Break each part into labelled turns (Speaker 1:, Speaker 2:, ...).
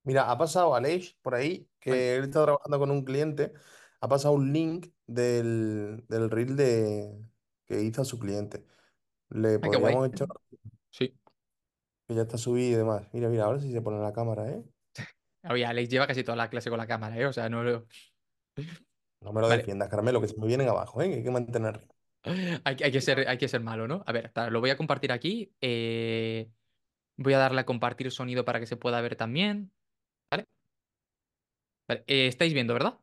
Speaker 1: Mira, ha pasado Aleix por ahí,
Speaker 2: Ay,
Speaker 1: que él está trabajando con un cliente, ha pasado un link del reel que hizo a su cliente. Le
Speaker 2: ay, qué guay.
Speaker 1: podríamos echar,
Speaker 2: Sí.
Speaker 1: que ya está subido y demás. Mira, mira, ahora sí se pone la cámara, ¿eh?
Speaker 2: Oye, Alex lleva casi toda la clase con la cámara, ¿eh? O sea, no lo...
Speaker 1: No me lo
Speaker 2: Vale.
Speaker 1: defiendas, Carmelo, que se me vienen abajo, ¿eh? Que hay que mantener.
Speaker 2: Hay que ser malo, ¿no? A ver, lo voy a compartir aquí. Voy a darle a compartir sonido para que se pueda ver también. ¿Vale? Vale, estáis viendo, ¿verdad?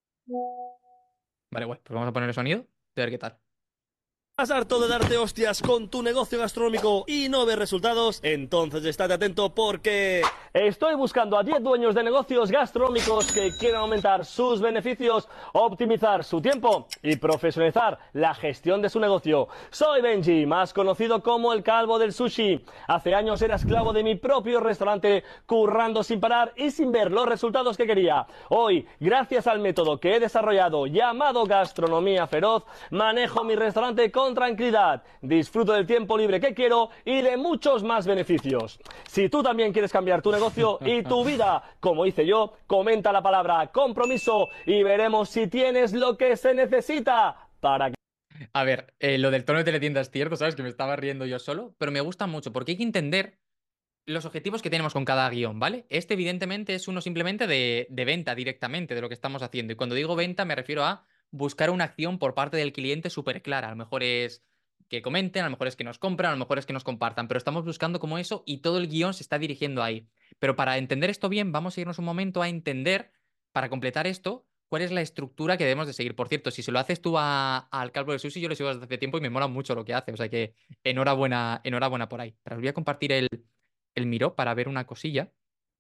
Speaker 2: Vale, guay. Pues vamos a poner el sonido. A ver qué tal.
Speaker 3: ¿Estás harto de darte hostias con tu negocio gastronómico y no ver resultados? Entonces estate atento porque estoy buscando a 10 dueños de negocios gastronómicos que quieran aumentar sus beneficios, optimizar su tiempo y profesionalizar la gestión de su negocio. Soy Benji, más conocido como el Calvo del Sushi. Hace años era esclavo de mi propio restaurante, currando sin parar y sin ver los resultados que quería. Hoy, gracias al método que he desarrollado llamado Gastronomía Feroz, manejo mi restaurante con tranquilidad, disfruto del tiempo libre que quiero y de muchos más beneficios. Si tú también quieres cambiar tu negocio y tu vida, como hice yo, comenta la palabra compromiso y veremos si tienes lo que se necesita para...
Speaker 2: A ver, lo del tono de teletienda es cierto, ¿sabes? Que me estaba riendo yo solo, pero me gusta mucho porque hay que entender los objetivos que tenemos con cada guión, ¿vale? Este, evidentemente, es uno simplemente de venta directamente de lo que estamos haciendo. Y cuando digo venta, me refiero a buscar una acción por parte del cliente súper clara. A lo mejor es que comenten, a lo mejor es que nos compran, a lo mejor es que nos compartan, pero estamos buscando como eso y todo el guión se está dirigiendo ahí. Pero para entender esto bien, vamos a irnos un momento a entender, para completar esto, cuál es la estructura que debemos de seguir. Por cierto, si se lo haces tú al Calvo de Sushi, yo lo sigo desde hace tiempo y me mola mucho lo que hace. O sea que enhorabuena, enhorabuena por ahí. Pero os voy a compartir el Miro para ver una cosilla,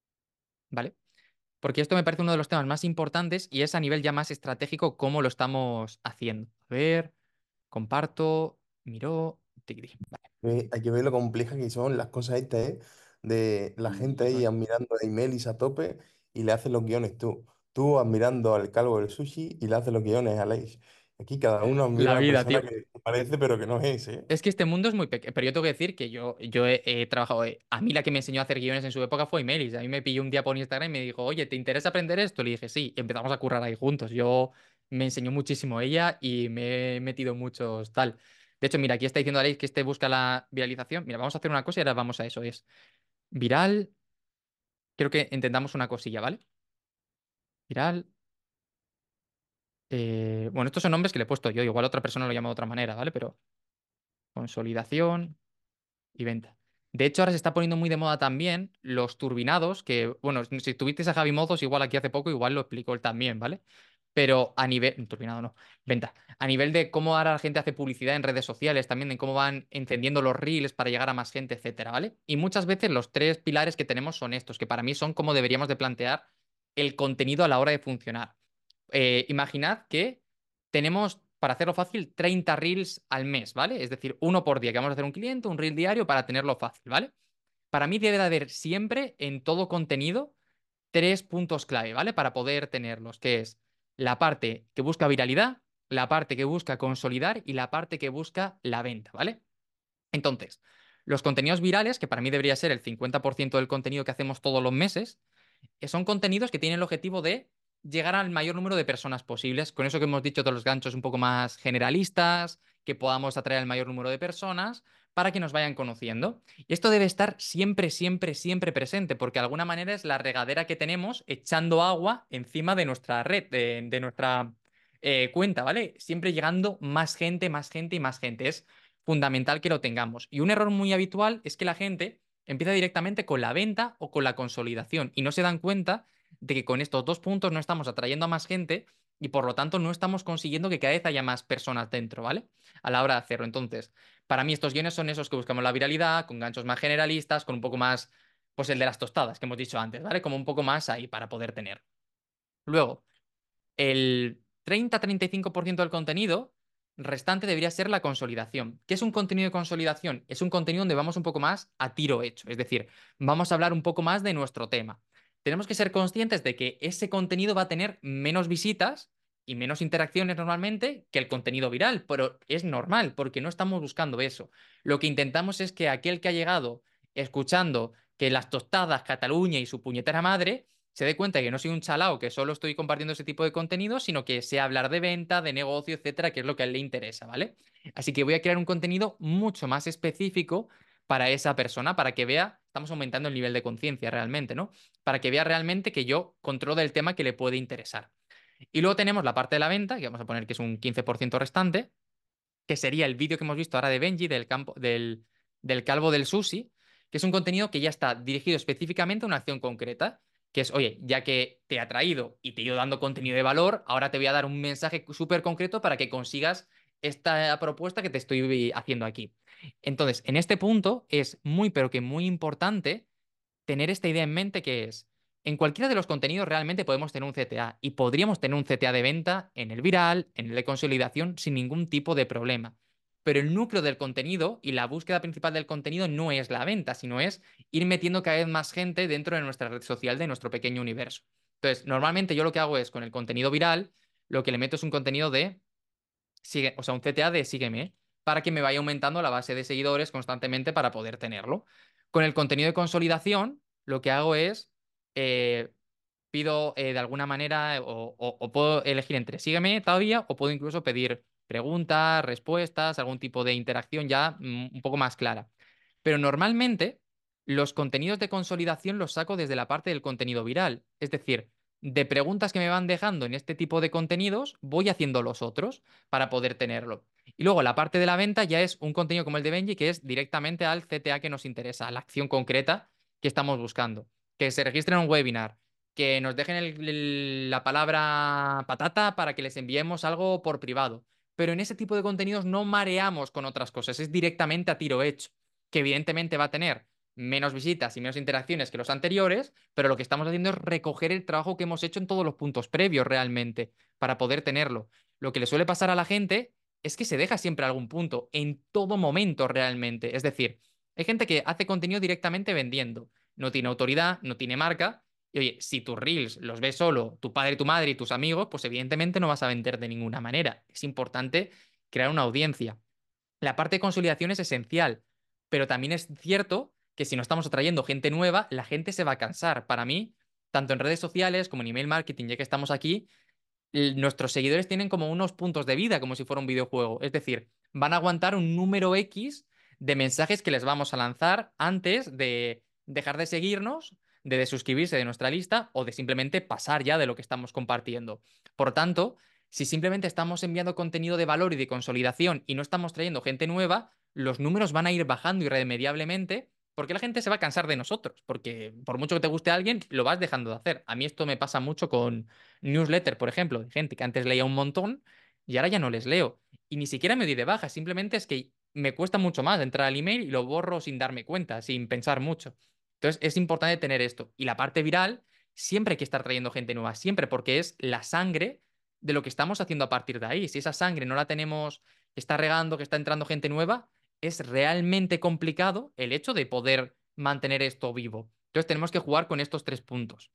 Speaker 2: ¿vale? Porque esto me parece uno de los temas más importantes y es a nivel ya más estratégico cómo lo estamos haciendo. A ver, comparto, Miro, tiquití. Vale.
Speaker 1: Hay que ver lo complejas que son las cosas estas, ¿eh? De la gente ahí admirando a Imelis a tope y le haces los guiones tú. Tú admirando al calvo del sushi y le haces los guiones a Aleix. Aquí cada uno admira
Speaker 2: La
Speaker 1: a una
Speaker 2: vida,
Speaker 1: persona
Speaker 2: tío.
Speaker 1: que parece pero que no es, ¿eh?
Speaker 2: Es que este mundo es muy pequeño, pero yo tengo que decir que yo he trabajado, a mí la que me enseñó a hacer guiones en su época fue Melis. A mí me pilló un día por Instagram y me dijo, oye, ¿te interesa aprender esto? Le dije, sí, y empezamos a currar ahí juntos. Yo me enseñó muchísimo ella y me he metido muchos tal. De hecho, mira, aquí está diciendo Alex que este busca la viralización. Mira, vamos a hacer una cosa y ahora vamos a eso. Es viral, creo que entendamos una cosilla, ¿vale? Viral. Bueno, estos son nombres que le he puesto yo, igual otra persona lo llama de otra manera, ¿vale? Pero consolidación y venta. De hecho, ahora se está poniendo muy de moda también los turbinados, que, bueno, si tuvisteis a Javi Mozos, igual aquí hace poco, igual lo explicó él también, ¿vale? Pero a nivel, turbinado no, venta. A nivel de cómo ahora la gente hace publicidad en redes sociales, también de cómo van encendiendo los reels para llegar a más gente, etcétera, ¿vale? Y muchas veces los tres pilares que tenemos son estos, que para mí son como deberíamos de plantear el contenido a la hora de funcionar. Imaginad que tenemos, para hacerlo fácil, 30 reels al mes, ¿vale? Es decir, uno por día que vamos a hacer un cliente, un reel diario para tenerlo fácil, ¿vale? Para mí debe de haber siempre en todo contenido tres puntos clave, ¿vale? Para poder tenerlos, que es la parte que busca viralidad, la parte que busca consolidar y la parte que busca la venta, ¿vale? Entonces, los contenidos virales, que para mí debería ser el 50% del contenido que hacemos todos los meses, son contenidos que tienen el objetivo de llegar al mayor número de personas posibles. Con eso que hemos dicho de los ganchos un poco más generalistas, que podamos atraer al mayor número de personas para que nos vayan conociendo. Y esto debe estar siempre, siempre, siempre presente, porque de alguna manera es la regadera que tenemos echando agua encima de nuestra red, de nuestra cuenta, ¿vale? Siempre llegando más gente y más gente. Es fundamental que lo tengamos. Y un error muy habitual es que la gente empieza directamente con la venta o con la consolidación y no se dan cuenta de que con estos dos puntos no estamos atrayendo a más gente y por lo tanto no estamos consiguiendo que cada vez haya más personas dentro, ¿vale? A la hora de hacerlo. Entonces, para mí estos guiones son esos que buscamos la viralidad, con ganchos más generalistas, con un poco más, pues el de las tostadas que hemos dicho antes, ¿vale? Como un poco más ahí para poder tener. Luego, el 30-35% del contenido restante debería ser la consolidación. ¿Qué es un contenido de consolidación? Es un contenido donde vamos un poco más a tiro hecho, es decir, vamos a hablar un poco más de nuestro tema. Tenemos que ser conscientes de que ese contenido va a tener menos visitas y menos interacciones normalmente que el contenido viral, pero es normal porque no estamos buscando eso. Lo que intentamos es que aquel que ha llegado escuchando que las tostadas, Cataluña y su puñetera madre se dé cuenta de que no soy un chalao, que solo estoy compartiendo ese tipo de contenido, sino que sé hablar de venta, de negocio, etcétera, que es lo que a él le interesa, ¿vale? Así que voy a crear un contenido mucho más específico para esa persona, para que vea, estamos aumentando el nivel de conciencia realmente, ¿no? Para que vea realmente que yo controlo el tema que le puede interesar. Y luego tenemos la parte de la venta, que vamos a poner que es un 15% restante, que sería el vídeo que hemos visto ahora de Benji, del calvo del sushi, que es un contenido que ya está dirigido específicamente a una acción concreta, que es, oye, ya que te ha traído y te he ido dando contenido de valor, ahora te voy a dar un mensaje súper concreto para que consigas esta propuesta que te estoy haciendo aquí. Entonces, en este punto es muy, pero que muy importante tener esta idea en mente que es, en cualquiera de los contenidos realmente podemos tener un CTA y podríamos tener un CTA de venta en el viral, en el de consolidación, sin ningún tipo de problema. Pero el núcleo del contenido y la búsqueda principal del contenido no es la venta, sino es ir metiendo cada vez más gente dentro de nuestra red social, de nuestro pequeño universo. Entonces, normalmente yo lo que hago es con el contenido viral, lo que le meto es un contenido de sigue, o sea, un CTA de sígueme, para que me vaya aumentando la base de seguidores constantemente para poder tenerlo. Con el contenido de consolidación, lo que hago es, eh, pido de alguna manera, o puedo elegir entre sígueme todavía, o puedo incluso pedir preguntas, respuestas, algún tipo de interacción ya un poco más clara. Pero normalmente los contenidos de consolidación los saco desde la parte del contenido viral. Es decir, de preguntas que me van dejando en este tipo de contenidos, voy haciendo los otros para poder tenerlo. Y luego la parte de la venta ya es un contenido como el de Benji, que es directamente al CTA que nos interesa, a la acción concreta que estamos buscando. Que se registren en un webinar, que nos dejen la palabra patata para que les enviemos algo por privado. Pero en ese tipo de contenidos no mareamos con otras cosas, es directamente a tiro hecho, que evidentemente va a tener menos visitas y menos interacciones que los anteriores, pero lo que estamos haciendo es recoger el trabajo que hemos hecho en todos los puntos previos realmente para poder tenerlo. Lo que le suele pasar a la gente es que se deja siempre algún punto, en todo momento realmente. Es decir, hay gente que hace contenido directamente vendiendo, no tiene autoridad, no tiene marca. Y oye, si tus reels los ves solo tu padre, tu madre y tus amigos, pues evidentemente no vas a vender de ninguna manera. Es importante crear una audiencia. La parte de consolidación es esencial, pero también es cierto que si no estamos atrayendo gente nueva, la gente se va a cansar. Para mí, tanto en redes sociales como en email marketing, ya que estamos aquí, nuestros seguidores tienen como unos puntos de vida, como si fuera un videojuego. Es decir, van a aguantar un número X de mensajes que les vamos a lanzar antes de dejar de seguirnos, de desuscribirse de nuestra lista o de simplemente pasar ya de lo que estamos compartiendo. Por tanto, si simplemente estamos enviando contenido de valor y de consolidación y no estamos trayendo gente nueva, los números van a ir bajando irremediablemente porque la gente se va a cansar de nosotros, porque por mucho que te guste a alguien, lo vas dejando de hacer. A mí esto me pasa mucho con newsletter, por ejemplo, de gente que antes leía un montón y ahora ya no les leo. Y ni siquiera me doy de baja, simplemente es que me cuesta mucho más entrar al email y lo borro sin darme cuenta, sin pensar mucho. Entonces es importante tener esto. Y la parte viral, siempre hay que estar trayendo gente nueva, siempre, porque es la sangre de lo que estamos haciendo a partir de ahí. Si esa sangre no la tenemos, que está regando, que está entrando gente nueva, es realmente complicado el hecho de poder mantener esto vivo. Entonces tenemos que jugar con estos tres puntos.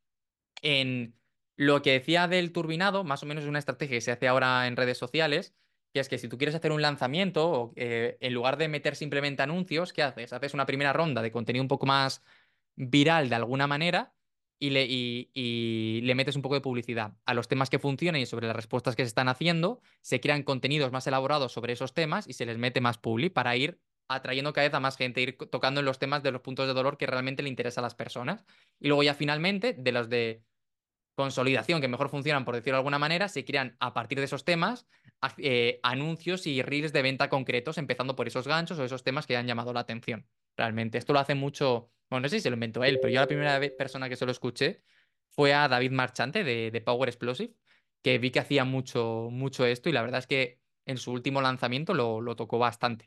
Speaker 2: En lo que decía del turbinado, más o menos es una estrategia que se hace ahora en redes sociales, que es que si tú quieres hacer un lanzamiento, en lugar de meter simplemente anuncios, ¿qué haces? Haces una primera ronda de contenido un poco más viral de alguna manera y le metes un poco de publicidad a los temas que funcionan y sobre las respuestas que se están haciendo, se crean contenidos más elaborados sobre esos temas y se les mete más publi para ir atrayendo cada vez a más gente, ir tocando en los temas de los puntos de dolor que realmente le interesa a las personas. Y luego ya finalmente, de los de consolidación que mejor funcionan, por decirlo de alguna manera, se crean a partir de esos temas anuncios y reels de venta concretos, empezando por esos ganchos o esos temas que han llamado la atención. Realmente, esto lo hace mucho, bueno, no sé si se lo inventó él, pero yo la primera persona que se lo escuché fue a David Marchante de Power Explosive, que vi que hacía mucho, mucho esto y la verdad es que en su último lanzamiento lo tocó bastante.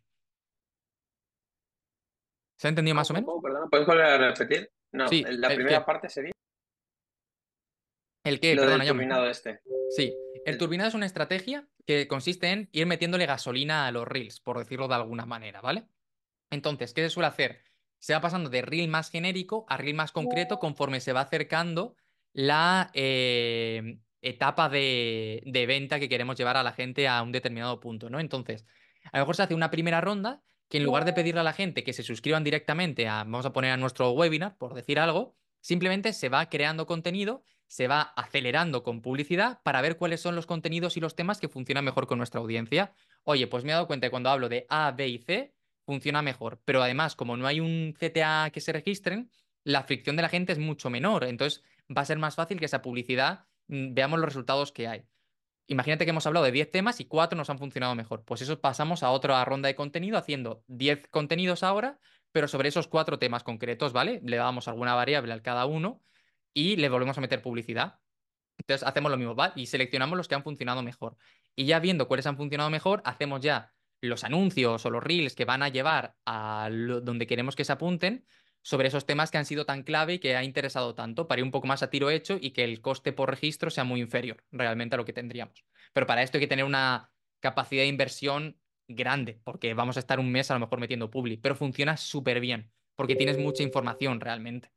Speaker 2: ¿Se ha entendido más o menos?
Speaker 4: ¿Cómo? Perdona, ¿puedes volver a repetir? No,
Speaker 2: Sí,
Speaker 4: la
Speaker 2: ¿el
Speaker 4: primera
Speaker 2: qué?
Speaker 4: parte sería
Speaker 2: ¿El qué?
Speaker 4: lo
Speaker 2: Perdona,
Speaker 4: del
Speaker 2: llame.
Speaker 4: turbinado este.
Speaker 2: Sí, el
Speaker 4: El-
Speaker 2: turbinado es una estrategia que consiste en ir metiéndole gasolina a los reels, por decirlo de alguna manera, ¿vale? Entonces, ¿qué se suele hacer? Se va pasando de reel más genérico a reel más concreto conforme se va acercando la etapa de venta que queremos llevar a la gente a un determinado punto, ¿no? Entonces, a lo mejor se hace una primera ronda que en lugar de pedirle a la gente que se suscriban directamente a, vamos a poner a nuestro webinar, por decir algo, simplemente se va creando contenido, se va acelerando con publicidad para ver cuáles son los contenidos y los temas que funcionan mejor con nuestra audiencia. Oye, pues me he dado cuenta que cuando hablo de A, B y C, funciona mejor. Pero además, como no hay un CTA que se registren, la fricción de la gente es mucho menor. Entonces, va a ser más fácil que esa publicidad veamos los resultados que hay. Imagínate que hemos hablado de 10 temas y 4 nos han funcionado mejor. Pues eso pasamos a otra ronda de contenido haciendo 10 contenidos ahora, pero sobre esos 4 temas concretos, ¿vale? Le damos alguna variable a cada uno y le volvemos a meter publicidad. Entonces hacemos lo mismo, ¿vale? Y seleccionamos los que han funcionado mejor. Y ya viendo cuáles han funcionado mejor, hacemos ya los anuncios o los reels que van a llevar a donde queremos que se apunten sobre esos temas que han sido tan clave y que ha interesado tanto, para ir un poco más a tiro hecho y que el coste por registro sea muy inferior realmente a lo que tendríamos. Pero para esto hay que tener una capacidad de inversión grande, porque vamos a estar un mes a lo mejor metiendo publi, pero funciona súper bien, porque tienes mucha información realmente.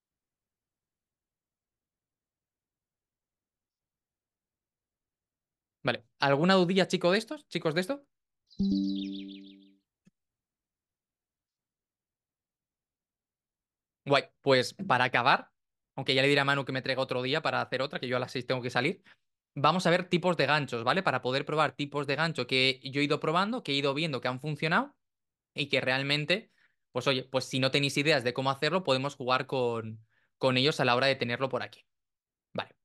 Speaker 2: Vale, ¿alguna dudilla, chicos de esto? Guay, pues para acabar, aunque ya le diré a Manu que me traiga otro día para hacer otra, que yo a las 6 tengo que salir, vamos a ver tipos de ganchos, ¿vale? Para poder probar tipos de gancho que yo he ido probando, que he ido viendo que han funcionado y que realmente, pues oye, pues si no tenéis ideas de cómo hacerlo, podemos jugar con ellos a la hora de tenerlo por aquí. Vale.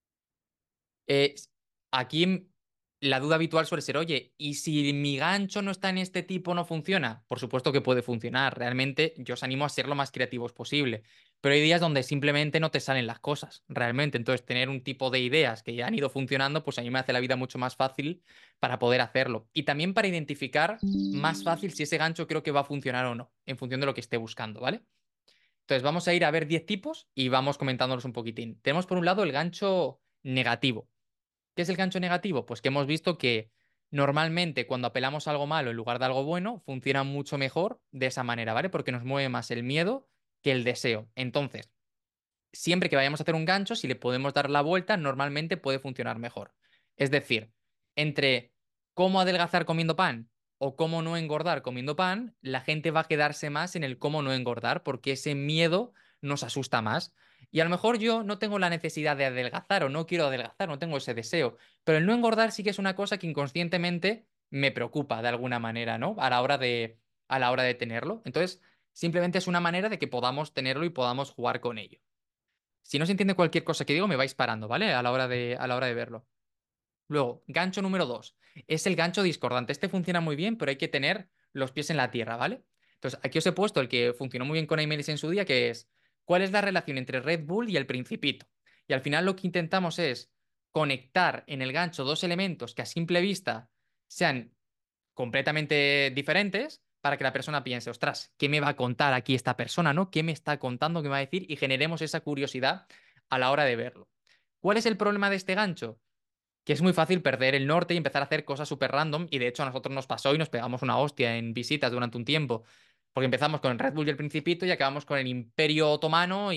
Speaker 2: Eh, aquí la duda habitual suele ser, oye, ¿y si mi gancho no está en este tipo, no funciona? Por supuesto que puede funcionar. Realmente yo os animo a ser lo más creativos posible. Pero hay días donde simplemente no te salen las cosas, realmente. Entonces, tener un tipo de ideas que ya han ido funcionando, pues a mí me hace la vida mucho más fácil para poder hacerlo. Y también para identificar más fácil si ese gancho creo que va a funcionar o no, en función de lo que esté buscando, ¿vale? Entonces, vamos a ir a ver 10 tipos y vamos comentándolos un poquitín. Tenemos por un lado el gancho negativo. ¿Qué es el gancho negativo? Pues que hemos visto que normalmente cuando apelamos a algo malo en lugar de algo bueno, funciona mucho mejor de esa manera, ¿vale? Porque nos mueve más el miedo que el deseo. Entonces, siempre que vayamos a hacer un gancho, si le podemos dar la vuelta, normalmente puede funcionar mejor. Es decir, entre cómo adelgazar comiendo pan o cómo no engordar comiendo pan, la gente va a quedarse más en el cómo no engordar porque ese miedo nos asusta más. Y a lo mejor yo no tengo la necesidad de adelgazar o no quiero adelgazar, no tengo ese deseo, pero el no engordar sí que es una cosa que inconscientemente me preocupa de alguna manera, ¿no? A la hora de tenerlo. Entonces, simplemente es una manera de que podamos tenerlo y podamos jugar con ello. Si no se entiende cualquier cosa que digo, me vais parando, ¿vale? A la hora de verlo. Luego, gancho número 2. Es el gancho discordante. Este funciona muy bien, pero hay que tener los pies en la tierra, ¿vale? Entonces, aquí os he puesto el que funcionó muy bien con emails en su día, que es ¿cuál es la relación entre Red Bull y el Principito? Y al final lo que intentamos es conectar en el gancho dos elementos que a simple vista sean completamente diferentes para que la persona piense, ostras, ¿qué me va a contar aquí esta persona, ¿no? ¿Qué me está contando, qué me va a decir? Y generemos esa curiosidad a la hora de verlo. ¿Cuál es el problema de este gancho? Que es muy fácil perder el norte y empezar a hacer cosas súper random. Y de hecho a nosotros nos pasó y nos pegamos una hostia en visitas durante un tiempo. Porque empezamos con el Red Bull y el Principito y acabamos con el Imperio Otomano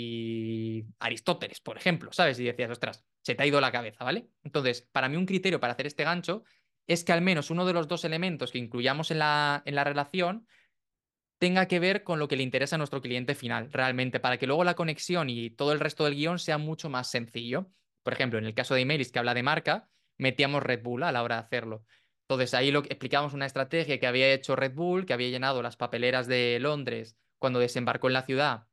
Speaker 2: y Aristóteles, por ejemplo, ¿sabes? Y decías, ostras, se te ha ido la cabeza, ¿vale? Entonces, para mí un criterio para hacer este gancho es que al menos uno de los dos elementos que incluyamos en la relación tenga que ver con lo que le interesa a nuestro cliente final, realmente, para que luego la conexión y todo el resto del guión sea mucho más sencillo. Por ejemplo, en el caso de Emailis, que habla de marca, metíamos Red Bull a la hora de hacerlo. Entonces ahí explicábamos una estrategia que había hecho Red Bull, que había llenado las papeleras de Londres cuando desembarcó en la ciudad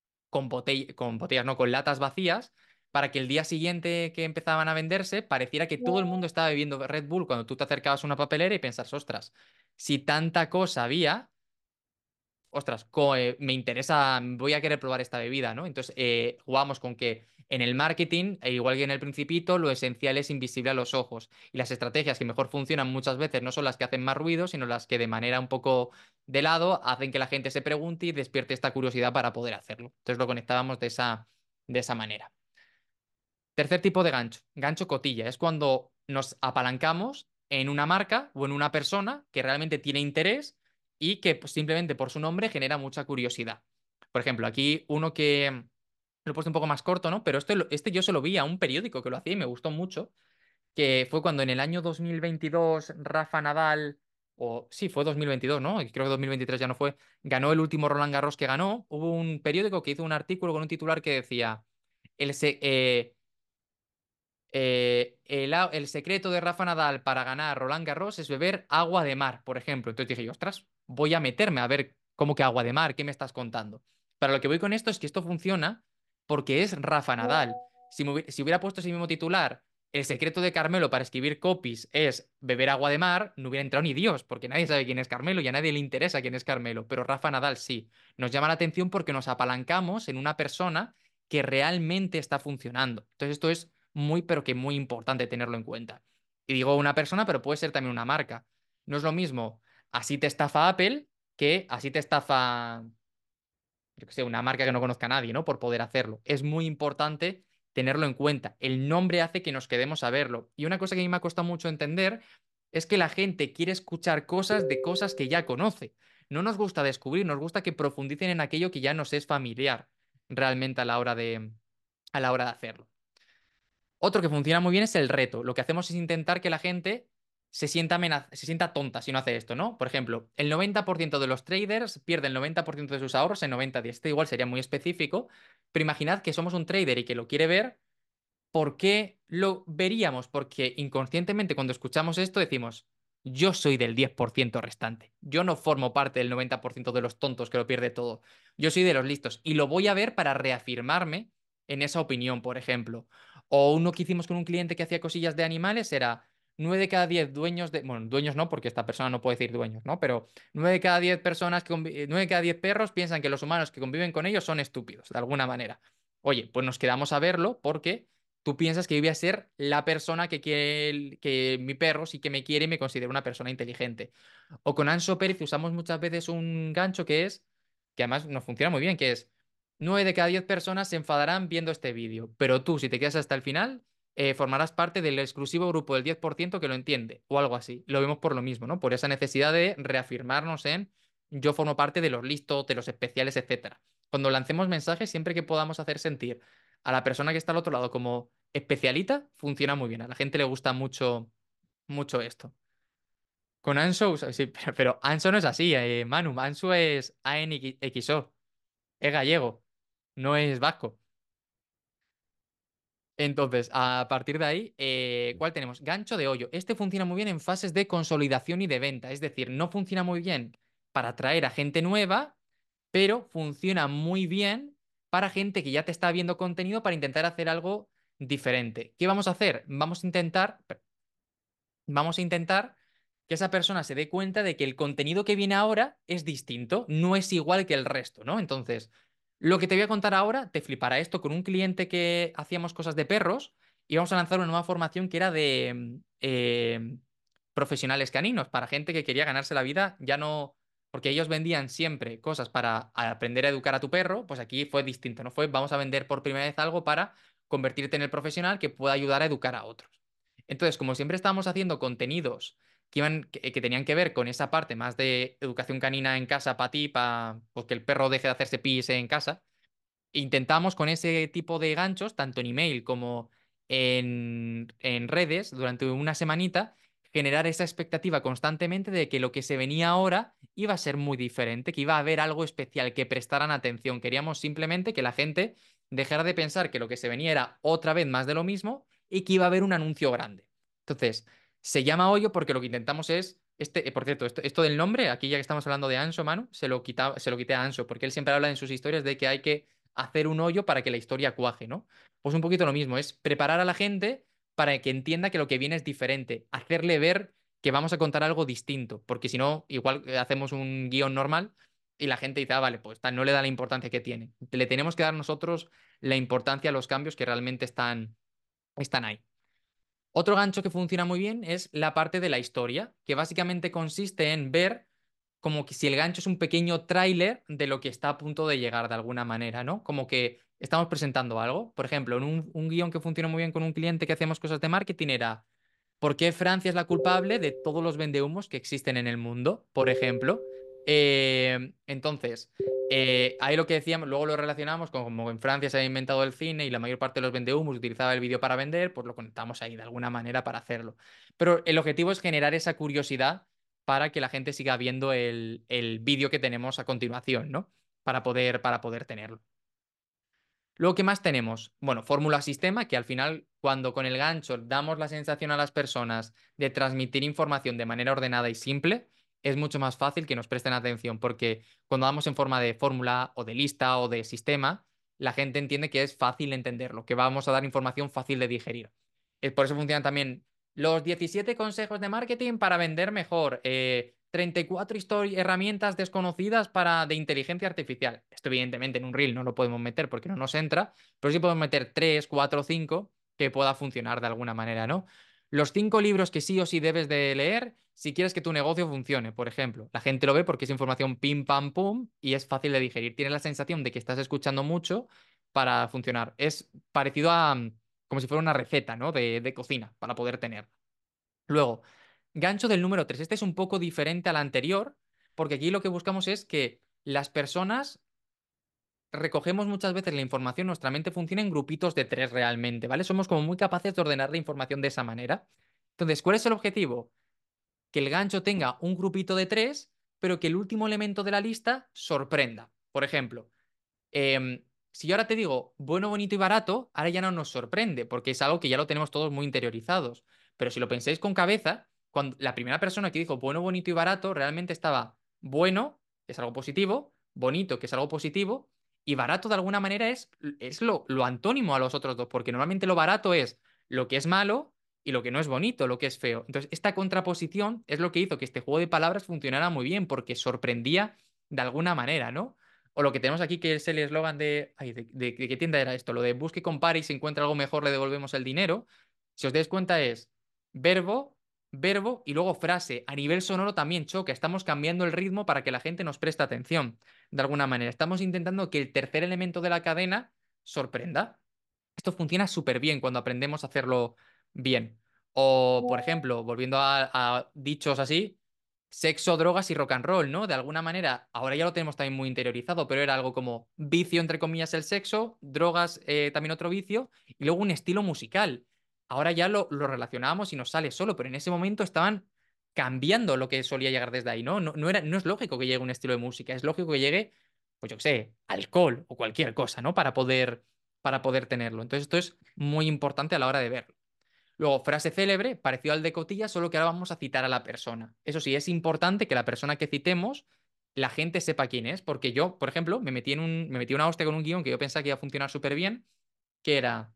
Speaker 2: con botellas, no, con latas vacías, para que el día siguiente que empezaban a venderse pareciera que todo el mundo estaba bebiendo Red Bull cuando tú te acercabas a una papelera y pensas, ostras, si tanta cosa había ostras, me interesa, voy a querer probar esta bebida, ¿no? Entonces, jugamos con que en el marketing, igual que en el Principito, lo esencial es invisible a los ojos. Y las estrategias que mejor funcionan muchas veces no son las que hacen más ruido, sino las que de manera un poco de lado hacen que la gente se pregunte y despierte esta curiosidad para poder hacerlo. Entonces lo conectábamos de esa manera. Tercer tipo de gancho, gancho cotilla, es cuando nos apalancamos en una marca o en una persona que realmente tiene interés y que pues, simplemente por su nombre genera mucha curiosidad. Por ejemplo, aquí uno que lo he puesto un poco más corto, ¿no? Pero este yo se lo vi a un periódico que lo hacía y me gustó mucho, que fue cuando en el año 2022 Rafa Nadal o sí, fue 2022, ¿no? Y creo que 2023 ya no fue, ganó el último Roland Garros que ganó, hubo un periódico que hizo un artículo con un titular que decía, el, se- eh, el secreto de Rafa Nadal para ganar Roland Garros es beber agua de mar, por ejemplo. Entonces dije yo, ostras, voy a meterme a ver cómo que agua de mar, ¿qué me estás contando? Para lo que voy con esto es que esto funciona porque es Rafa Nadal. Si hubiera puesto ese mismo titular, el secreto de Carmelo para escribir copies es beber agua de mar, no hubiera entrado ni Dios, porque nadie sabe quién es Carmelo y a nadie le interesa quién es Carmelo. Pero Rafa Nadal sí. Nos llama la atención porque nos apalancamos en una persona que realmente está funcionando. Entonces esto es muy, pero que muy importante tenerlo en cuenta. Y digo una persona, pero puede ser también una marca. No es lo mismo, así te estafa Apple que así te estafa, yo que sé, una marca que no conozca a nadie, ¿no? Por poder hacerlo. Es muy importante tenerlo en cuenta. El nombre hace que nos quedemos a verlo. Y una cosa que a mí me ha costado mucho entender es que la gente quiere escuchar cosas de cosas que ya conoce. No nos gusta descubrir, nos gusta que profundicen en aquello que ya nos es familiar realmente a la hora de hacerlo. Otro que funciona muy bien es el reto. Lo que hacemos es intentar que la gente se sienta tonta si no hace esto, ¿no? Por ejemplo, el 90% de los traders pierden el 90% de sus ahorros en 90 días. Este igual sería muy específico, pero imaginad que somos un trader y que lo quiere ver. ¿Por qué lo veríamos? Porque inconscientemente cuando escuchamos esto decimos, yo soy del 10% restante. Yo no formo parte del 90% de los tontos que lo pierde todo. Yo soy de los listos y lo voy a ver para reafirmarme en esa opinión, por ejemplo. O uno que hicimos con un cliente que hacía cosillas de animales era 9 de cada 10 dueños de... Bueno, dueños no, porque esta persona no puede decir dueños, ¿no? Pero 9 de cada 10 personas, 9 de cada 10 perros piensan que los humanos que conviven con ellos son estúpidos, de alguna manera. Oye, pues nos quedamos a verlo porque tú piensas que yo voy a ser la persona que quiere, que mi perro sí que me quiere y me considera una persona inteligente. O con Anso Pérez usamos muchas veces un gancho que además nos funciona muy bien, que es 9 de cada 10 personas se enfadarán viendo este vídeo, pero tú, si te quedas hasta el final, formarás parte del exclusivo grupo del 10% que lo entiende, o algo así. Lo vemos por lo mismo, ¿no? Por esa necesidad de reafirmarnos en yo formo parte de los listos, de los especiales, etcétera. Cuando lancemos mensajes, siempre que podamos hacer sentir a la persona que está al otro lado como especialita, funciona muy bien. A la gente le gusta mucho, mucho esto. Con Anso, sí, pero Anso no es así, Manu. Anso es ANXO, es gallego, no es vasco. Entonces, a partir de ahí, ¿cuál tenemos? Gancho de hoyo. Este funciona muy bien en fases de consolidación y de venta. Es decir, no funciona muy bien para atraer a gente nueva, pero funciona muy bien para gente que ya te está viendo contenido para intentar hacer algo diferente. ¿Qué vamos a hacer? Vamos a intentar que esa persona se dé cuenta de que el contenido que viene ahora es distinto, no es igual que el resto, ¿no? Entonces, lo que te voy a contar ahora, te flipará esto con un cliente que hacíamos cosas de perros y vamos a lanzar una nueva formación que era de profesionales caninos, para gente que quería ganarse la vida, ya no, porque ellos vendían siempre cosas para aprender a educar a tu perro, pues aquí fue distinto, ¿no? Fue, vamos a vender por primera vez algo para convertirte en el profesional que pueda ayudar a educar a otros. Entonces, como siempre estábamos haciendo contenidos que tenían que ver con esa parte más de educación canina en casa para ti, para pues, que el perro deje de hacerse pis en casa, intentamos con ese tipo de ganchos, tanto en email como en redes, durante una semanita, generar esa expectativa constantemente de que lo que se venía ahora iba a ser muy diferente, que iba a haber algo especial, que prestaran atención. Queríamos simplemente que la gente dejara de pensar que lo que se venía era otra vez más de lo mismo y que iba a haber un anuncio grande. Entonces, se llama hoyo porque lo que intentamos es, por cierto, esto del nombre, aquí ya que estamos hablando de Anso, Manu, se lo quité a Anso, porque él siempre habla en sus historias de que hay que hacer un hoyo para que la historia cuaje, ¿no? Pues un poquito lo mismo, es preparar a la gente para que entienda que lo que viene es diferente, hacerle ver que vamos a contar algo distinto, porque si no, igual hacemos un guión normal y la gente dice, ah, vale, pues tal, no le da la importancia que tiene. Le tenemos que dar nosotros la importancia a los cambios que realmente están ahí. Otro gancho que funciona muy bien es la parte de la historia, que básicamente consiste en ver como que si el gancho es un pequeño tráiler de lo que está a punto de llegar de alguna manera, ¿no? Como que estamos presentando algo. Por ejemplo, en un guión que funciona muy bien con un cliente que hacemos cosas de marketing era ¿por qué Francia es la culpable de todos los vendehumos que existen en el mundo? Por ejemplo. Entonces, ahí lo que decíamos, luego lo relacionamos con como en Francia se ha inventado el cine y la mayor parte de los vendehumos utilizaba el vídeo para vender, pues lo conectamos ahí de alguna manera para hacerlo. Pero el objetivo es generar esa curiosidad para que la gente siga viendo el vídeo que tenemos a continuación, ¿no? Para poder tenerlo. Luego, ¿qué más tenemos? Bueno, fórmula sistema, que al final, cuando con el gancho damos la sensación a las personas de transmitir información de manera ordenada y simple, es mucho más fácil que nos presten atención, porque cuando damos en forma de fórmula o de lista o de sistema, la gente entiende que es fácil entenderlo, que vamos a dar información fácil de digerir. Por eso funcionan también los 17 consejos de marketing para vender mejor. 34 herramientas desconocidas de inteligencia artificial. Esto evidentemente en un reel no lo podemos meter porque no nos entra, pero sí podemos meter 3, 4, 5 que pueda funcionar de alguna manera, ¿no? Los 5 libros que sí o sí debes de leer si quieres que tu negocio funcione, por ejemplo. La gente lo ve porque es información pim, pam, pum y es fácil de digerir. Tienes la sensación de que estás escuchando mucho para funcionar. Es parecido a como si fuera una receta, ¿no? De cocina para poder tener. Luego, gancho del número 3. Este es un poco diferente al anterior, porque aquí lo que buscamos es que las personas recogemos muchas veces la información, nuestra mente funciona en grupitos de 3 realmente, ¿vale? Somos como muy capaces de ordenar la información de esa manera. Entonces, ¿cuál es el objetivo? Que el gancho tenga un grupito de 3, pero que el último elemento de la lista sorprenda. Por ejemplo, si yo ahora te digo bueno, bonito y barato, ahora ya no nos sorprende, porque es algo que ya lo tenemos todos muy interiorizados. Pero si lo pensáis con cabeza, cuando la primera persona que dijo bueno, bonito y barato, realmente estaba bueno, que es algo positivo, bonito, que es algo positivo, y barato de alguna manera es lo antónimo a los otros dos, porque normalmente lo barato es lo que es malo y lo que no es bonito, lo que es feo. Entonces, esta contraposición es lo que hizo que este juego de palabras funcionara muy bien, porque sorprendía de alguna manera, ¿no? O lo que tenemos aquí, que es el eslogan de. Ay, ¿de qué tienda era esto? Lo de busque, compare y si encuentra algo mejor le devolvemos el dinero. Si os dais cuenta, es verbo, verbo y luego frase. A nivel sonoro también choca. Estamos cambiando el ritmo para que la gente nos preste atención. De alguna manera. Estamos intentando que el tercer elemento de la cadena sorprenda. Esto funciona súper bien cuando aprendemos a hacerlo bien. O, por ejemplo, volviendo a dichos así, sexo, drogas y rock and roll, ¿no? De alguna manera, ahora ya lo tenemos también muy interiorizado, pero era algo como vicio, entre comillas, el sexo, drogas, también otro vicio, y luego un estilo musical. Ahora ya lo relacionábamos y nos sale solo, pero en ese momento estaban cambiando lo que solía llegar desde ahí, ¿no? No es lógico que llegue un estilo de música, es lógico que llegue, pues yo qué sé, alcohol o cualquier cosa, ¿no? Para poder tenerlo. Entonces, esto es muy importante a la hora de verlo. Luego, frase célebre, parecido al de cotilla, solo que ahora vamos a citar a la persona. Eso sí, es importante que la persona que citemos, la gente sepa quién es, porque yo, por ejemplo, me metí una hostia con un guión que yo pensaba que iba a funcionar súper bien, que era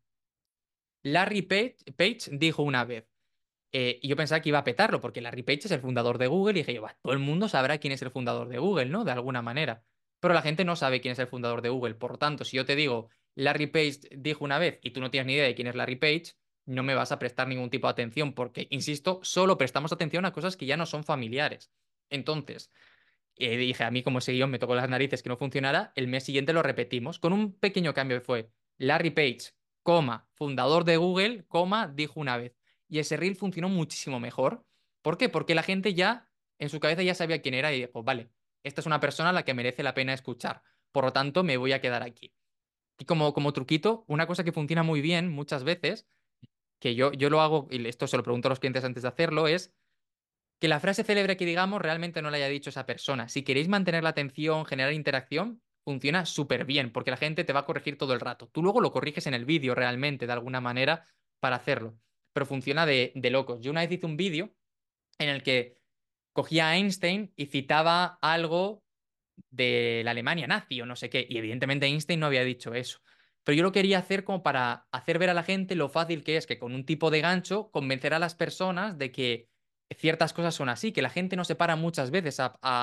Speaker 2: Larry Page dijo una vez. Y yo pensaba que iba a petarlo, porque Larry Page es el fundador de Google, y dije yo, "Va, todo el mundo sabrá quién es el fundador de Google, ¿no? De alguna manera. Pero la gente no sabe quién es el fundador de Google. Por lo tanto, si yo te digo, Larry Page dijo una vez y tú no tienes ni idea de quién es Larry Page, no me vas a prestar ningún tipo de atención, porque, insisto, solo prestamos atención a cosas que ya no son familiares. Entonces, dije, a mí como ese guión me tocó las narices que no funcionara, el mes siguiente lo repetimos con un pequeño cambio que fue Larry Page, coma, fundador de Google, coma, dijo una vez. Y ese reel funcionó muchísimo mejor. ¿Por qué? Porque la gente ya, en su cabeza ya sabía quién era y dijo, vale, esta es una persona a la que merece la pena escuchar. Por lo tanto, me voy a quedar aquí. Y como truquito, una cosa que funciona muy bien muchas veces, que yo lo hago, y esto se lo pregunto a los clientes antes de hacerlo, es que la frase célebre que digamos realmente no la haya dicho esa persona. Si queréis mantener la atención, generar interacción, funciona súper bien, porque la gente te va a corregir todo el rato. Tú luego lo corriges en el vídeo realmente, de alguna manera, para hacerlo. Pero funciona de locos. Yo una vez hice un vídeo en el que cogía a Einstein y citaba algo de la Alemania nazi o no sé qué. Y evidentemente Einstein no había dicho eso. Pero yo lo quería hacer como para hacer ver a la gente lo fácil que es que con un tipo de gancho convencer a las personas de que ciertas cosas son así, que la gente no se para muchas veces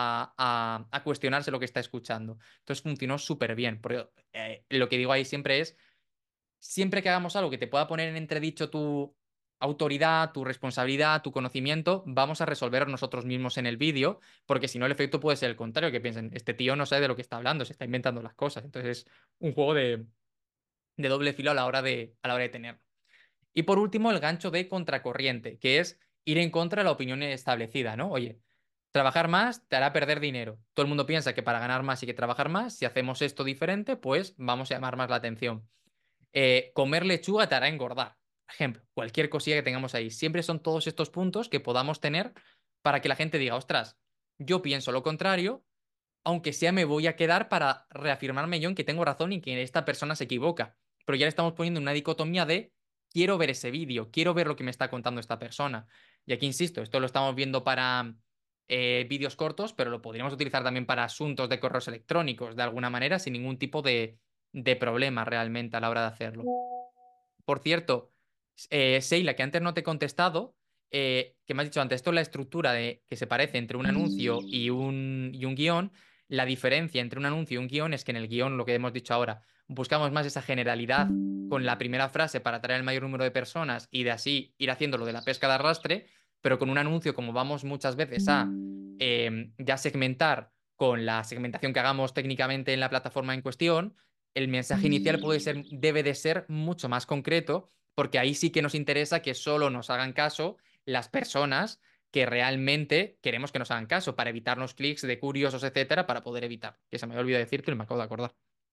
Speaker 2: a cuestionarse lo que está escuchando. Entonces funcionó súper bien. Porque lo que digo ahí siempre es siempre que hagamos algo que te pueda poner en entredicho tu autoridad, tu responsabilidad, tu conocimiento, vamos a resolver nosotros mismos en el vídeo, porque si no el efecto puede ser el contrario, que piensen, este tío no sabe de lo que está hablando, se está inventando las cosas. Entonces es un juego de doble filo a la hora de tenerlo. Y por último, el gancho de contracorriente, que es ir en contra de la opinión establecida, ¿no? Oye, trabajar más te hará perder dinero. Todo el mundo piensa que para ganar más hay que trabajar más. Si hacemos esto diferente, pues vamos a llamar más la atención. Comer lechuga te hará engordar. Por ejemplo, cualquier cosilla que tengamos ahí. Siempre son todos estos puntos que podamos tener para que la gente diga, ostras, yo pienso lo contrario, aunque sea me voy a quedar para reafirmarme yo en que tengo razón y que esta persona se equivoca. Pero ya le estamos poniendo una dicotomía de quiero ver ese vídeo, quiero ver lo que me está contando esta persona. Y aquí insisto, esto lo estamos viendo para vídeos cortos, pero lo podríamos utilizar también para asuntos de correos electrónicos, de alguna manera, sin ningún tipo de problema realmente a la hora de hacerlo. Por cierto, Sheila, que antes no te he contestado, que me has dicho antes, esto es la estructura de, que se parece entre un anuncio y un guión. La diferencia entre un anuncio y un guión es que en el guión, lo que hemos dicho ahora, buscamos más esa generalidad con la primera frase para atraer el mayor número de personas y de así ir haciendo lo de la pesca de arrastre, pero con un anuncio, como vamos muchas veces a ya segmentar con la segmentación que hagamos técnicamente en la plataforma en cuestión, el mensaje inicial puede ser, debe de ser mucho más concreto, porque ahí sí que nos interesa que solo nos hagan caso las personas que realmente queremos que nos hagan caso, para evitarnos clics de curiosos, etcétera, para poder evitar. Que se me había olvidado decirte y me acabo de acordar.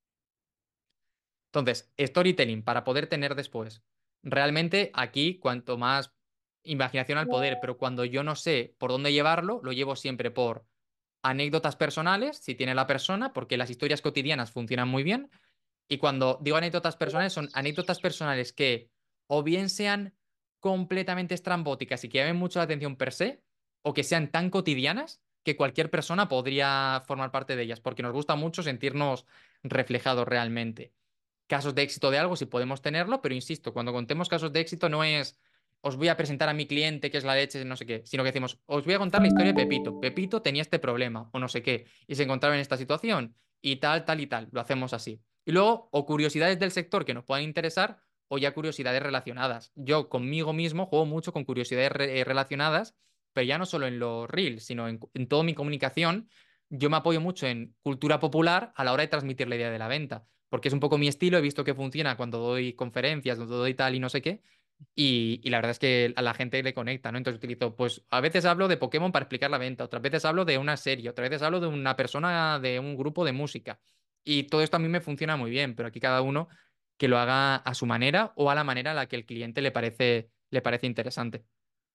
Speaker 2: Entonces, storytelling, para poder tener después. Realmente aquí, cuanto más imaginación al poder, pero cuando yo no sé por dónde llevarlo, lo llevo siempre por anécdotas personales, si tiene la persona, porque las historias cotidianas funcionan muy bien, y cuando digo anécdotas personales, son anécdotas personales que o bien sean completamente estrambóticas y que llamen mucho la atención per se, o que sean tan cotidianas que cualquier persona podría formar parte de ellas, porque nos gusta mucho sentirnos reflejados realmente. Casos de éxito de algo, si podemos tenerlo, pero insisto, cuando contemos casos de éxito no es os voy a presentar a mi cliente que es la leche, no sé qué, sino que decimos, os voy a contar la historia de Pepito. Pepito tenía este problema o no sé qué, y se encontraba en esta situación, y tal, tal y tal. Lo hacemos así. Y luego, o curiosidades del sector que nos puedan interesar, o ya curiosidades relacionadas. Yo conmigo mismo juego mucho con curiosidades relacionadas, pero ya no solo en los reels, sino en toda mi comunicación. Yo me apoyo mucho en cultura popular a la hora de transmitir la idea de la venta, porque es un poco mi estilo, he visto que funciona cuando doy conferencias, cuando doy tal y no sé qué, y la verdad es que a la gente le conecta, ¿no? Entonces utilizo, pues a veces hablo de Pokémon para explicar la venta, otras veces hablo de una serie, otras veces hablo de una persona de un grupo de música. Y todo esto a mí me funciona muy bien, pero aquí cada uno que lo haga a su manera o a la manera a la que el cliente le parece interesante.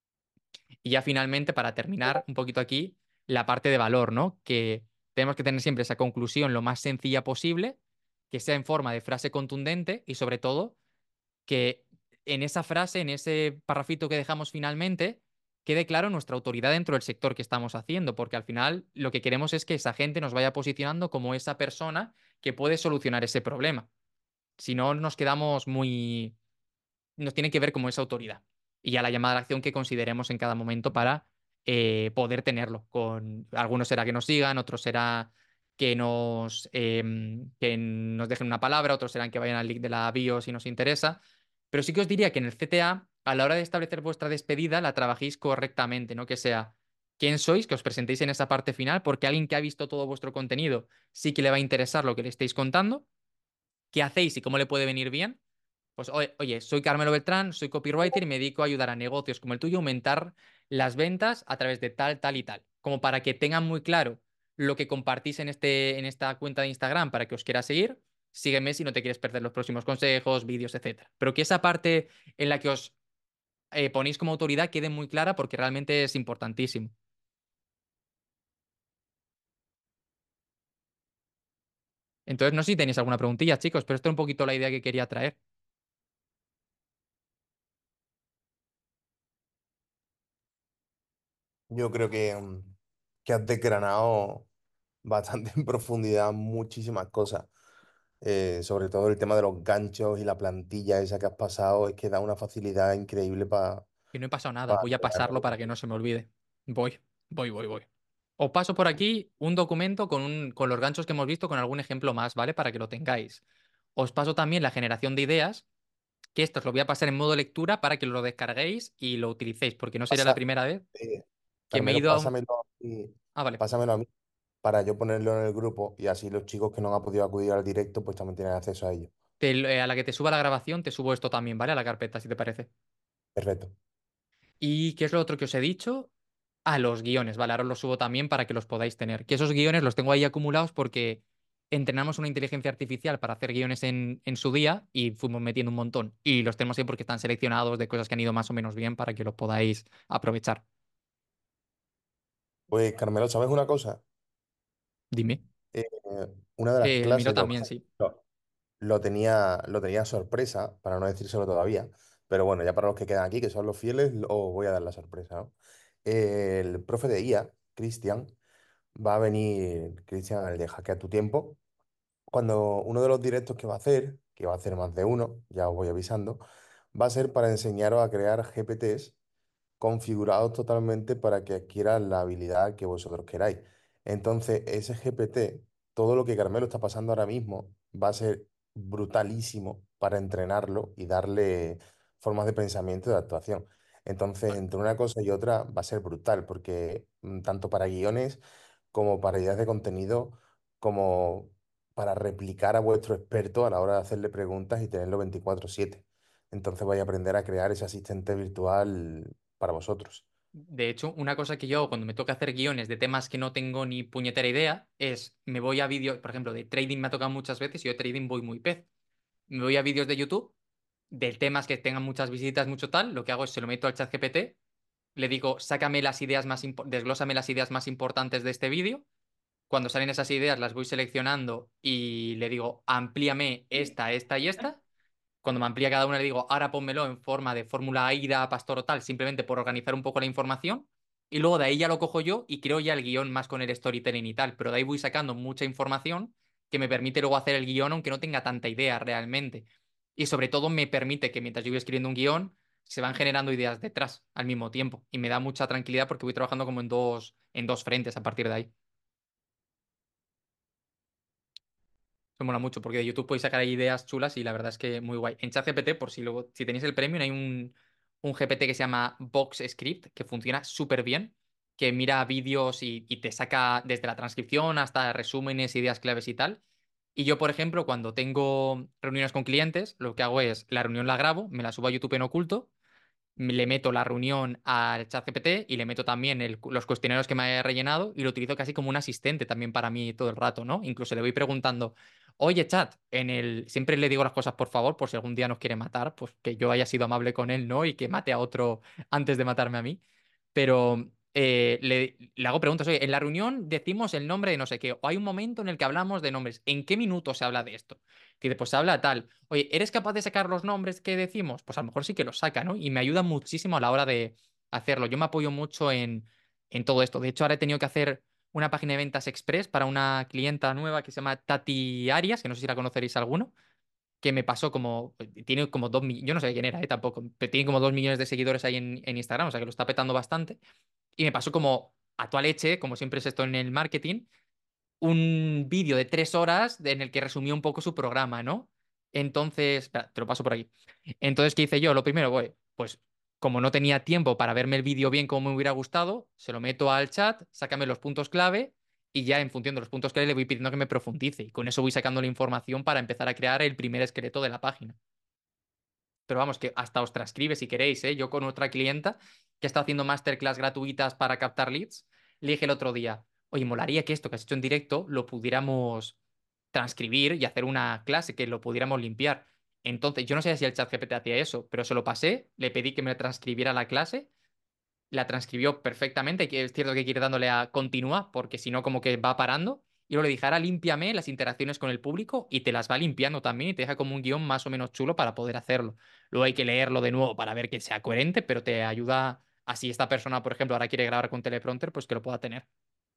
Speaker 2: Y ya finalmente, para terminar un poquito aquí, la parte de valor, ¿no? Que tenemos que tener siempre esa conclusión lo más sencilla posible, que sea en forma de frase contundente y sobre todo que en esa frase, en ese parrafito que dejamos finalmente, quede claro nuestra autoridad dentro del sector que estamos haciendo, porque al final lo que queremos es que esa gente nos vaya posicionando como esa persona que puede solucionar ese problema. Si no, nos quedamos muy nos tiene que ver como esa autoridad. Y ya la llamada a la acción que consideremos en cada momento para poder tenerlo. Con algunos será que nos sigan, otros será que nos dejen una palabra, otros serán que vayan al link de la bio si nos interesa. Pero sí que os diría que en el CTA, a la hora de establecer vuestra despedida, la trabajéis correctamente, ¿no? Que sea quién sois, que os presentéis en esa parte final, porque alguien que ha visto todo vuestro contenido sí que le va a interesar lo que le estéis contando, qué hacéis y cómo le puede venir bien. Pues oye, soy Carmelo Beltrán, soy copywriter y me dedico a ayudar a negocios como el tuyo a aumentar las ventas a través de tal, tal y tal. Como para que tengan muy claro lo que compartís en esta cuenta de Instagram para que os quiera seguir. Sígueme si no te quieres perder los próximos consejos, vídeos, etcétera. Pero que esa parte en la que os ponéis como autoridad quede muy clara porque realmente es importantísimo. Entonces, no sé si tenéis alguna preguntilla, chicos, pero esto es un poquito la idea que quería traer.
Speaker 1: Yo creo que has desgranado bastante en profundidad muchísimas cosas. Sobre todo el tema de los ganchos y la plantilla esa que has pasado, es que da una facilidad increíble para
Speaker 2: Que no he pasado nada, voy a
Speaker 1: crear
Speaker 2: pasarlo para que no se me olvide. Voy. Os paso por aquí un documento con los ganchos que hemos visto con algún ejemplo más, ¿vale? Para que lo tengáis. Os paso también la generación de ideas, que esto os lo voy a pasar en modo lectura para que lo descarguéis y lo utilicéis, porque no sería la
Speaker 1: Pasa,
Speaker 2: primera vez
Speaker 1: eh,
Speaker 2: que me he
Speaker 1: Carmelo,
Speaker 2: ido a un... Ah, vale.
Speaker 1: pásamelo a mí para yo ponerlo en el grupo y así los chicos que no han podido acudir al directo pues también tienen acceso a ello.
Speaker 2: A la que te suba la grabación, te subo esto también, ¿vale? A la carpeta, si te parece.
Speaker 1: Perfecto.
Speaker 2: ¿Y qué es lo otro que os he dicho? A los guiones, ¿vale? Ahora os los subo también para que los podáis tener. Que esos guiones los tengo ahí acumulados porque entrenamos una inteligencia artificial para hacer guiones en su día y fuimos metiendo un montón. Y los tenemos ahí porque están seleccionados de cosas que han ido más o menos bien para que los podáis aprovechar.
Speaker 1: Pues Carmelo, ¿sabes una cosa?
Speaker 2: Dime.
Speaker 1: Eh, una de las
Speaker 2: El mío
Speaker 1: clases, lo, que
Speaker 2: también,
Speaker 1: pasa es que
Speaker 2: sí.
Speaker 1: lo tenía sorpresa, para no decírselo todavía, pero bueno, ya para los que quedan aquí, que son los fieles, os voy a dar la sorpresa, ¿no? El profe de IA, Cristian, va a venir, Cristian, el de Hackea tu Tiempo, cuando uno de los directos que va a hacer, que va a hacer más de uno, ya os voy avisando, va a ser para enseñaros a crear GPTs configurados totalmente para que adquieran la habilidad que vosotros queráis. Entonces, ese GPT, todo lo que Carmelo está pasando ahora mismo, va a ser brutalísimo para entrenarlo y darle formas de pensamiento y de actuación. Entonces, entre una cosa y otra va a ser brutal, porque tanto para guiones como para ideas de contenido, como para replicar a vuestro experto a la hora de hacerle preguntas y tenerlo 24/7. Entonces vais a aprender a crear ese asistente virtual para vosotros.
Speaker 2: De hecho, una cosa que yo hago cuando me toca hacer guiones de temas que no tengo ni puñetera idea es me voy a vídeos, por ejemplo, de trading me ha tocado muchas veces y yo de trading voy muy pez. Me voy a vídeos de YouTube de temas que tengan muchas visitas, mucho tal. Lo que hago es se lo meto al chat GPT, le digo, sácame las ideas desglósame las ideas más importantes de este vídeo. Cuando salen esas ideas las voy seleccionando y le digo, amplíame esta, esta y esta. Cuando me amplía cada una le digo, ahora pónmelo en forma de fórmula AIDA, pastor o tal, simplemente por organizar un poco la información. Y luego de ahí ya lo cojo yo y creo ya el guión más con el storytelling y tal. Pero de ahí voy sacando mucha información que me permite luego hacer el guión aunque no tenga tanta idea realmente. Y sobre todo me permite que mientras yo voy escribiendo un guión, se van generando ideas detrás al mismo tiempo. Y me da mucha tranquilidad porque voy trabajando como en dos frentes a partir de ahí. Eso mola mucho porque de YouTube podéis sacar ahí ideas chulas y la verdad es que muy guay. En ChatGPT, por si luego, si tenéis el premium, hay un GPT que se llama Box Script que funciona súper bien, que mira vídeos y te saca desde la transcripción hasta resúmenes, ideas claves y tal. Y yo, por ejemplo, cuando tengo reuniones con clientes, lo que hago es la reunión la grabo, me la subo a YouTube en oculto, le meto la reunión al ChatGPT y le meto también los cuestionarios que me haya rellenado y lo utilizo casi como un asistente también para mí todo el rato, ¿no? Incluso le voy preguntando, oye, chat, siempre le digo las cosas por favor, por si algún día nos quiere matar, pues que yo haya sido amable con él, ¿no? Y que mate a otro antes de matarme a mí. Pero le hago preguntas, oye, en la reunión decimos el nombre de no sé qué, o hay un momento en el que hablamos de nombres, ¿en qué minuto se habla de esto? Dice, pues se habla tal. Oye, ¿eres capaz de sacar los nombres que decimos? Pues a lo mejor sí que los saca, ¿no? Y me ayuda muchísimo a la hora de hacerlo. Yo me apoyo mucho en todo esto. De hecho, ahora he tenido que hacer una página de ventas express para una clienta nueva que se llama Tati Arias, que no sé si la conoceréis alguno, que me pasó como, tiene como 2 millones, yo no sé quién era, tampoco, pero tiene como 2 millones de seguidores ahí en Instagram, o sea que lo está petando bastante. Y me pasó como a toda leche, como siempre es esto en el marketing un vídeo de 3 horas en el que resumía un poco su programa, ¿no? Entonces, espera, te lo paso por aquí. Entonces, ¿qué hice yo? Lo primero, pues como no tenía tiempo para verme el vídeo bien como me hubiera gustado, se lo meto al chat, sácame los puntos clave y ya en función de los puntos clave le voy pidiendo que me profundice. Y con eso voy sacando la información para empezar a crear el primer esqueleto de la página. Pero vamos, que hasta os transcribe si queréis, ¿eh? Yo con otra clienta que está haciendo masterclass gratuitas para captar leads, le dije el otro día, oye, molaría que esto que has hecho en directo lo pudiéramos transcribir y hacer una clase, que lo pudiéramos limpiar. Entonces, yo no sé si el chat GPT hacía eso, pero se lo pasé, le pedí que me transcribiera la clase, la transcribió perfectamente, que es cierto que quiere dándole a continúa, porque si no como que va parando, y luego le dije, ahora límpiame las interacciones con el público y te las va limpiando también y te deja como un guión más o menos chulo para poder hacerlo. Luego hay que leerlo de nuevo para ver que sea coherente, pero te ayuda, así esta persona, por ejemplo, ahora quiere grabar con teleprompter, pues que lo pueda tener.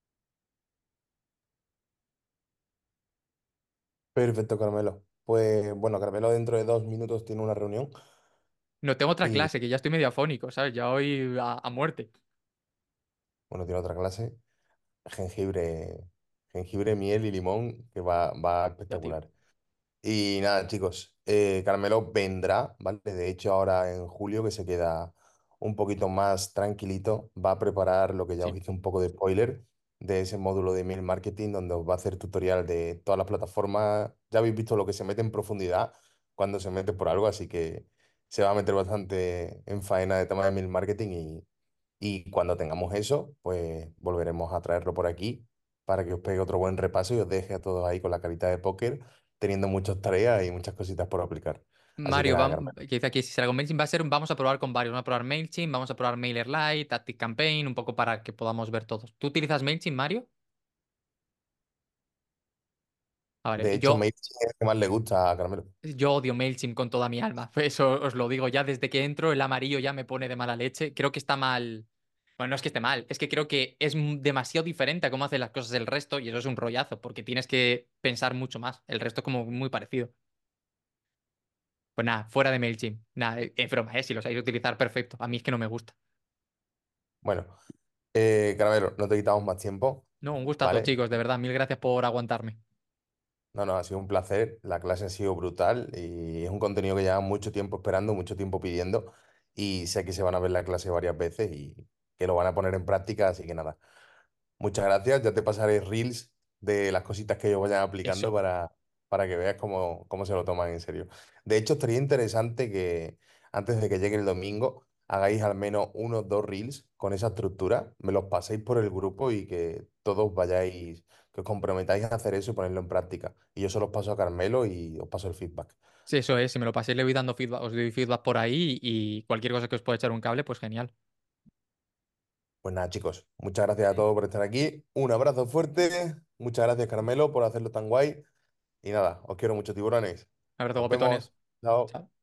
Speaker 1: Perfecto, Carmelo. Pues bueno, Carmelo dentro de 2 minutos tiene una reunión
Speaker 2: No tengo otra
Speaker 1: y
Speaker 2: clase, que ya estoy medio afónico, ¿sabes? Ya hoy a muerte.
Speaker 1: bueno, tiene otra clase, jengibre, jengibre, miel y limón, que va
Speaker 2: Ya, tío.
Speaker 1: espectacular. Y nada, chicos, Carmelo vendrá, ¿vale? De hecho, ahora en julio, que se queda un poquito más tranquilito, va a preparar lo que ya os
Speaker 2: Sí.
Speaker 1: hice un poco de spoiler de ese módulo de email marketing, donde os va a hacer tutorial de todas las plataformas. Ya habéis visto lo que se mete en profundidad cuando se mete por algo, así que se va a meter bastante en faena de tema de email marketing y cuando tengamos eso, pues volveremos a traerlo por aquí para que os pegue otro buen repaso y os deje a todos ahí con la carita de póker teniendo muchas tareas y muchas cositas por aplicar. Así que
Speaker 2: Mario,
Speaker 1: nada, Carmelo.
Speaker 2: que dice aquí, si será con MailChimp, vamos a probar con varios. Vamos a probar MailChimp, vamos a probar MailerLite, ActiveCampaign, un poco para que podamos ver todos. ¿Tú utilizas MailChimp, Mario? A
Speaker 1: De
Speaker 2: ver,
Speaker 1: hecho, MailChimp es el que más le gusta a Carmelo.
Speaker 2: yo odio MailChimp con toda mi alma. Eso os lo digo ya desde que entro, el amarillo ya me pone de mala leche. Creo que está mal. Bueno, no es que esté mal, es que creo que es demasiado diferente a cómo hacen las cosas el resto y eso es un rollazo, porque tienes que pensar mucho más. El resto es como muy parecido. Pues nada, fuera de MailChimp. Nada, es broma, si lo sabéis utilizar, perfecto. A mí es que no me gusta.
Speaker 1: Bueno, Carmelo, no te quitamos más tiempo,
Speaker 2: No, un gustazo,
Speaker 1: ¿vale?
Speaker 2: chicos, de verdad, mil gracias por aguantarme.
Speaker 1: No, no, ha sido un placer. La clase ha sido brutal y es un contenido que lleva mucho tiempo esperando, mucho tiempo pidiendo y sé que se van a ver la clase varias veces y que lo van a poner en práctica, así que nada. Muchas gracias. Ya te pasaré reels de las cositas que ellos vayan aplicando
Speaker 2: Eso.
Speaker 1: para que veas cómo se lo toman en serio. De hecho, estaría interesante que antes de que llegue el domingo hagáis al menos unos 2 reels con esa estructura, me los paséis por el grupo y que todos vayáis, que os comprometáis a hacer eso y ponerlo en práctica. Y yo se los paso a Carmelo y os paso el feedback.
Speaker 2: Sí, eso es, si me lo paséis le voy dando feedback, os doy feedback por ahí y cualquier cosa que os pueda echar un cable, pues genial.
Speaker 1: Pues nada, chicos, muchas gracias a todos por estar aquí. Un abrazo fuerte. Muchas gracias, Carmelo, por hacerlo tan guay. Y nada, os quiero mucho, tiburones.
Speaker 2: Un abrazo,
Speaker 1: Nos vemos.
Speaker 2: guapetones.
Speaker 1: Chao.
Speaker 2: Chao.